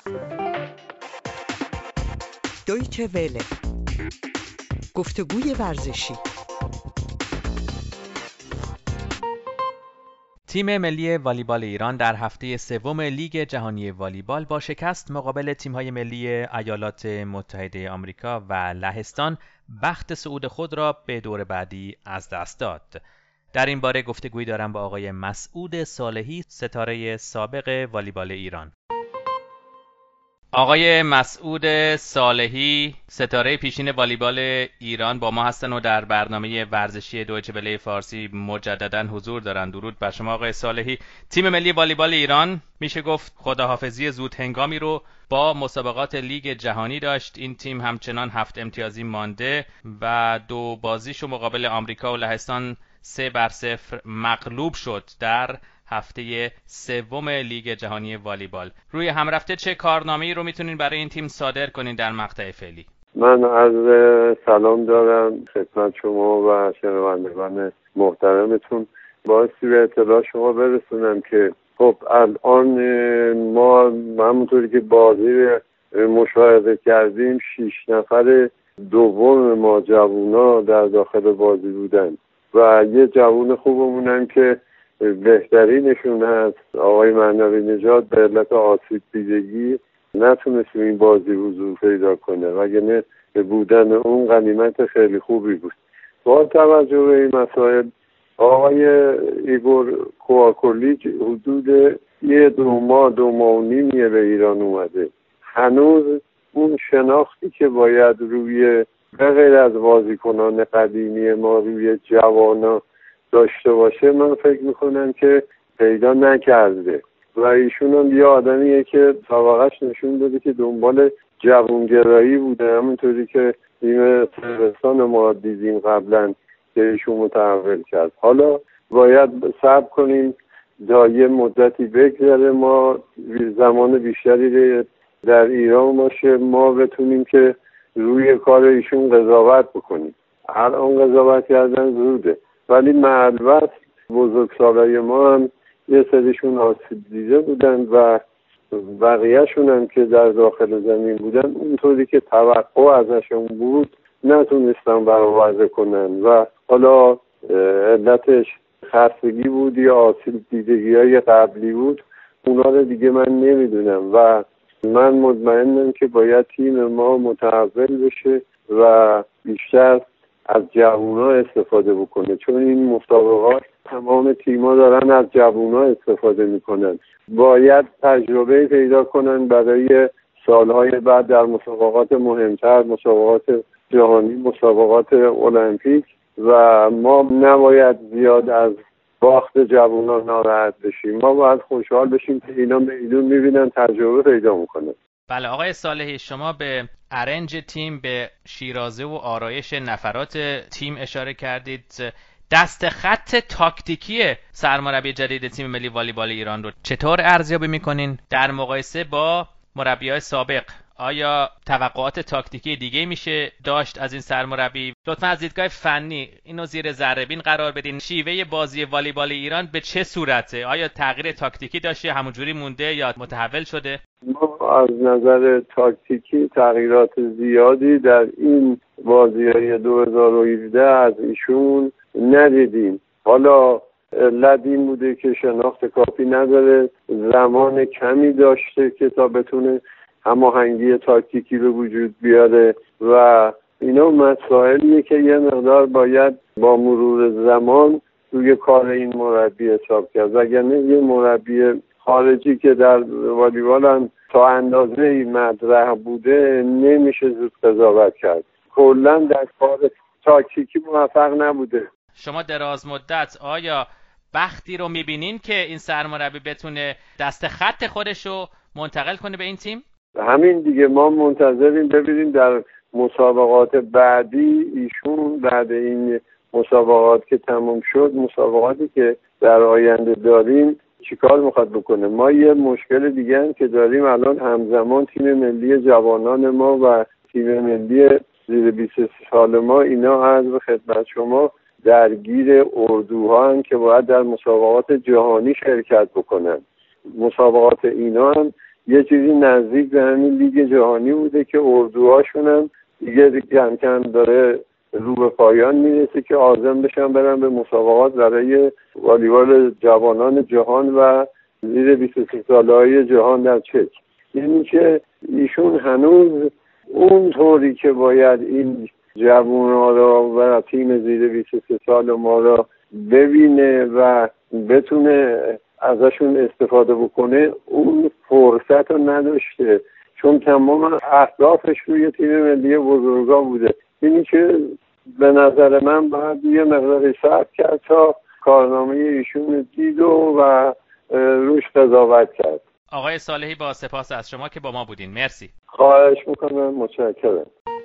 دویچه وله، گفتگوی ورزشی. تیم ملی والیبال ایران در هفته سوم لیگ جهانی والیبال با شکست مقابل تیم‌های ملی ایالات متحده آمریکا و لهستان بخت صعود خود را به دور بعدی از دست داد. در این باره گفتگویی دارم با آقای مسعود صالحی، ستاره سابق والیبال ایران. آقای مسعود صالحی، ستاره پیشین والیبال ایران با ما هستن و در برنامه ورزشی دویچه وله فارسی مجددا حضور دارند. درود بر شما آقای صالحی. تیم ملی والیبال ایران میشه گفت خداحافظی زود هنگامی رو با مسابقات لیگ جهانی داشت. این تیم همچنان 7 امتیازی مانده و 2 بازیشو مقابل آمریکا و لهستان 3-0 مغلوب شد در هفته سوم لیگ جهانی والیبال. روی هم رفته چه کارنامه‌ای رو میتونین برای این تیم صادر کنین در مقطع فعلی؟ من عرض سلام دارم خدمت شما و شنوندگان محترمتون. بایستی به اطلاع شما برسونم که خب الان ما همونطوری که بازی مشاهده کردیم 6 نفر دوم ما جوونا در داخل بازی بودن و یه جوون خوبمونن که بهترینشون هست آقای معنوی نژاد به علت آسیب دیدگی نتونست این بازی حضور پیدا کنه وگرنه بودن اون غنیمت خیلی خوبی بود. با توجه به این مسائل آقای ایگور کوآکولیچ حدود 2 ماه و نیمیه به ایران اومده. هنوز اون شناختی که باید روی به غیر از بازیکنان قدیمی ما روی جوانا داشته باشه من فکر میکنم که پیدا نکرده و ایشون هم یه آدمیه که سابقه‌اش نشون داده که دنبال جوانگرایی بوده، همونطوری که تیم صربستان ما دیدیم قبلا که ایشون متحول کرد. حالا باید صبر کنیم تا یه مدتی بگذره، ما زمان بیشتری در ایران باشه، ما بتونیم که روی کار ایشون قضاوت بکنیم. الان قضاوت کردن زوده، ولی معلومات بزرگسالای ما هم یه سریشون آسیب دیده بودن و بقیه‌شون هم که در داخل زمین بودن اونطوری که توقع ازشون بود نتونستن برآورده کنن و حالا علتش خستگی بود یا آسیب دیدگی‌های قبلی بود، اونا رو دیگه من نمیدونم و من مطمئنم که باید تیم ما متحول بشه و بیشتر از جوونا استفاده بکنه، چون این مسابقات تمام تیم‌ها دارن از جوونا استفاده میکنن. باید تجربه پیدا کنن برای سالهای بعد در مسابقات مهمتر، مسابقات جهانی، مسابقات المپیک و ما نباید زیاد از باخت جوونا ناراحت بشیم. ما باید خوشحال بشیم که اینا میدون میبینن تجربه پیدا میکنن. بله آقای صالحی، شما به ارنج تیم، به شیرازه و آرایش نفرات تیم اشاره کردید. دست خط تاکتیکی سرمربی جدید تیم ملی والیبال ایران رو چطور ارزیابی میکنین در مقایسه با مربیای سابق؟ آیا توقعات تاکتیکی دیگه میشه داشت از این سرمربی؟ لطفا از دیدگاه فنی اینو زیر ذره بین قرار بدین. شیوه بازی والیبال ایران به چه صورته؟ آیا تغییر تاکتیکی داشته، همونجوری مونده یا متحول شده؟ ما از نظر تاکتیکی تغییرات زیادی در این بازی‌های 2017 از ایشون ندیدیم. حالا علت این بوده که شناخت کافی نداره، زمان کمی داشته که تا بتونه هماهنگی تاکتیکی به وجود بیاره و اینا مسائلیه که یه مقدار باید با مرور زمان روی کار این مربی حساب کرد. وگرنه یه مربی خارجی که در والیبال هم تا اندازه مطرح بوده نمیشه زود قضاوت کرد. کلا در کار تاکتیکی موفق نبوده. شما دراز مدت آیا بختی رو میبینین که این سرمربی بتونه دست خط خودشو منتقل کنه به این تیم؟ همین دیگه، ما منتظریم ببینیم در مسابقات بعدی ایشون بعد این مسابقات که تموم شد، مسابقاتی که در آینده داریم چیکار میخواد بکنه. ما یه مشکل دیگه هم که داریم الان، همزمان تیم ملی جوانان ما و تیم ملی زیر 23 سال ما، اینا عرض خدمت شما درگیر اردوها هم که باید در مسابقات جهانی شرکت بکنن. مسابقات اینا هم یه چیزی نزدیک به همین لیگ جهانی بوده که اردوهاشون هم دیگه کم کم داره رو به پایان میرسه که عازم بشن برن به مسابقات برای والیبال جوانان جهان و زیر 23 ساله‌های جهان در چک. یعنی که ایشون هنوز اونطوری که باید این جوان‌ها را و تیم زیر 23 سال ما را ببینه و بتونه ازشون استفاده بکنه اون فرصت رو نداشته، چون تمام اهدافش روی تیم ملی بزرگا بوده. اینی که به نظر من باید یه مقدار صبر کرد تا کارنامه ایشون دید و روش قضاوت کرد. آقای صالحی با سپاس از شما که با ما بودین. مرسی. خواهش میکنم. متشکرم.